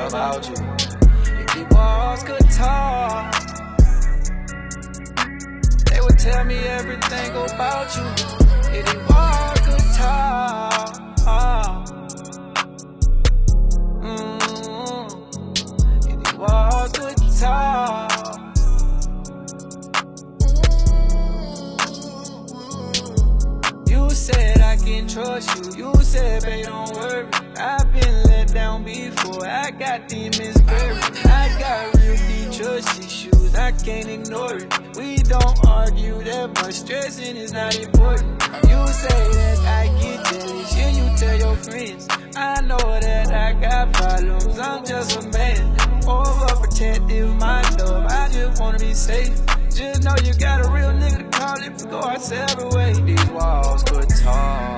about you. If these walls could talk, they would tell me everything about you. If these walls could talk, if these walls could talk. You said I can trust you. You said, babe, don't worry. I've been let down before. I got demons buried. I got real deep trust issues. I can't ignore it. We don't argue that much. Stressing is not important. You say that I get jealous. Yeah, you tell your friends. I know that I got problems. I'm just a man. Overprotective, my love. I just wanna be safe. Just know you got a real nigga to call if we go our separate ways. These walls could talk.